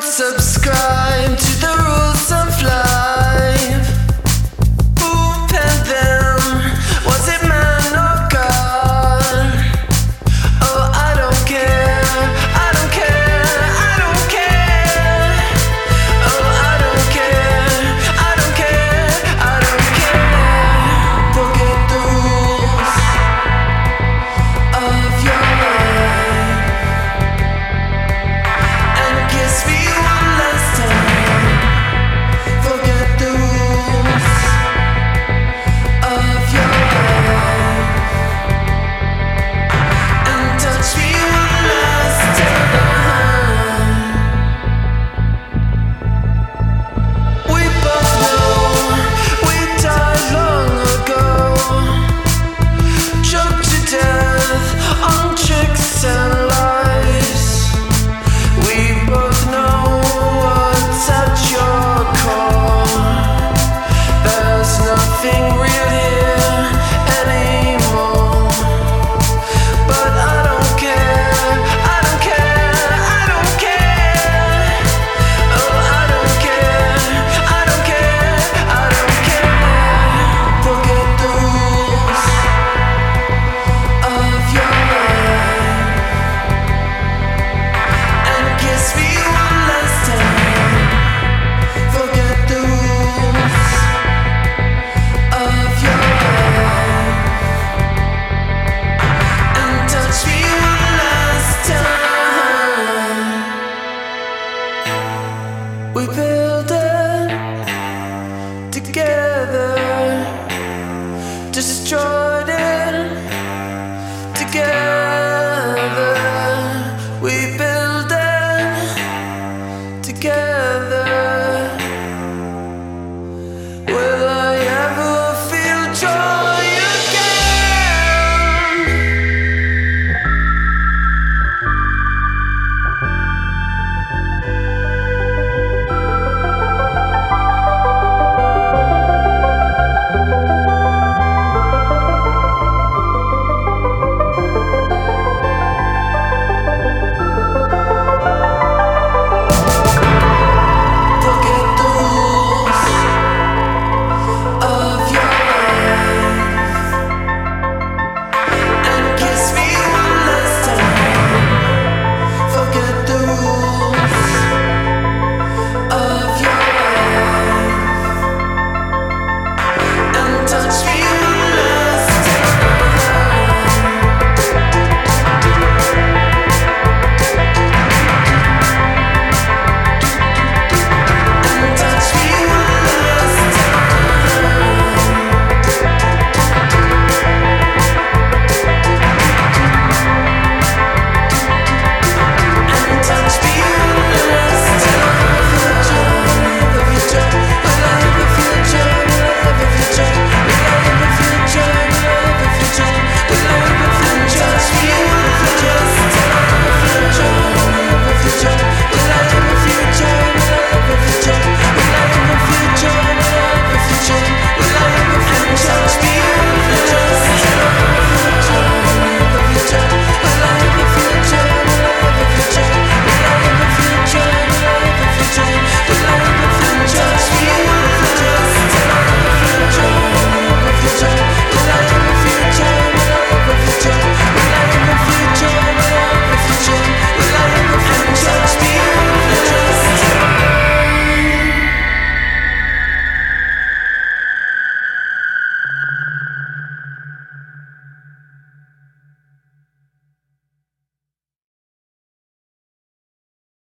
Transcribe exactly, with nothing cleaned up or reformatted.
subscribe to the rules of life. Who penned them? Was it man or God? Oh, I don't care. I don't care. I don't care. Oh, I don't care. I don't care. I don't care. Forget the rules of your life and kiss me one last time. Forget the rules of your life and touch me one last time. We both know we died long ago, choked to death on tricks and lies. We both know what's at your core. There's nothing real here anymore. But I don't care. I don't care. I don't care. Oh, I don't care. I don't care. I don't care. Forget the rules of your life and kiss me one last time. Forget the rules of your life and touch me one last time. We build it together, destroyed it together. We build it together.